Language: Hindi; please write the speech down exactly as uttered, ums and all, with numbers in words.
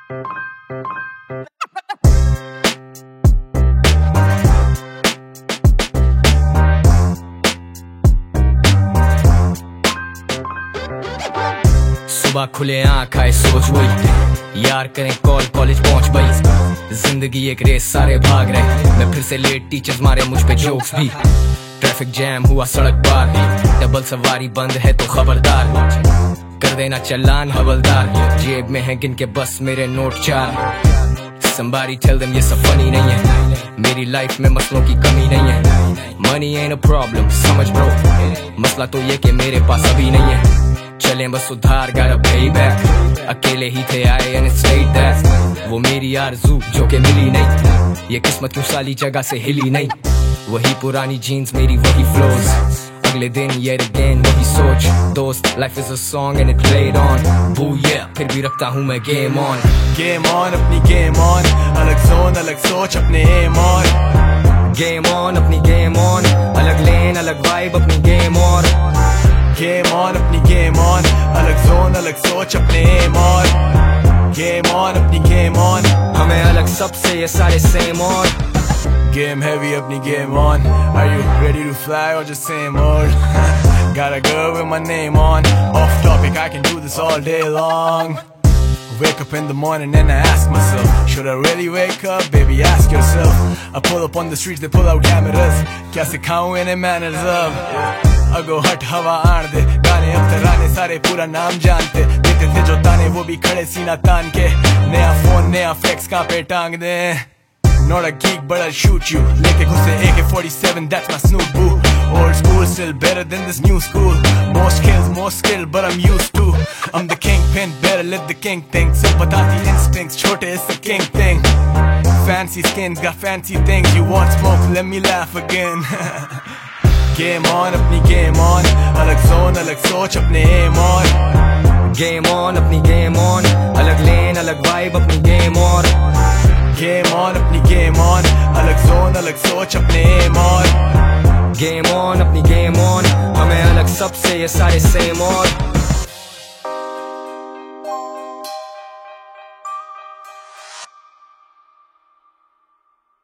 सुबह खुले आँख आए सोच वही, यार करें कॉल कॉलेज पहुंच गई। जिंदगी एक रेस सारे भाग रहे, मैं फिर से लेट टीचर्स मारे मुझ पे जोक्स भी। ट्रैफिक जैम हुआ सड़क पार, डबल सवारी बंद है तो खबरदार, कर देना चालान हवलदार। जेब में है गिन के बस मेरे नोट चार। Somebody tell them ये सब फनी नहीं है, मेरी लाइफ में मसलों की कमी नहीं है। Money ain't a problem समझ ब्रो, मसला तो ये कि मेरे पास अभी नहीं है। चले बस उधार gotta pay back, अकेले ही थे आए and it stayed that। वो मेरी आरज़ू जो के मिली नहीं, ये किस्मत क्यों साली जगह से हिली नहीं। वही पुरानी जीन्स मेरी वही फ्लोज, अगले दिन yet again वही सोच। दोस्त life is a song and it played on, boo yeah फिर भी रखता हूँ मैं game on। Game on अपनी game on, अलग zone अलग सोच अपने aim on। Game on अपनी game on, अलग lane अलग vibe अपनी game on। Game on अपनी game on, अलग zone अलग सोच अपने aim on। Game on अपनी game on, हमें अलग सबसे ये सारे same on। Game heavy अपनी game on, are you ready to fly or just same old? Got a girl with my name on, off topic I can do this all day long। Wake up in the morning and I ask myself, should I really wake up? Baby ask yourself। I pull up on the streets, they pull out cameras, क्या सिखाऊं इन्हें manners अब? अगो हट हवा आड़ दे, गाने अब तराने सारे पूरा नाम जानते। देते थे जो ताने वो भी खड़े सीना तान के, नया फोन नया फ्लेक्स कहाँ पे टांग दे। Not a geek but I'll shoot you, लेके घुसे A K forty-seven that's my Snoop boo। Old school still better than this new school, more skills more skill but I'm used to। I'm the kingpin better let the king think, सब बताती instincts छोटे it's the king thing। Fancy skins got fancy things, you want smoke let me laugh again। Game on अपनी game on, अलग zone अलग सोच अपने aim on। Game on अपनी game on, अलग lane अलग vibe अपनी game on। Game on अपनी game on, अलग zone अलग सोच अपने aim on। Game on अपनी game on, हमें अलग सबसे ये सारे same on।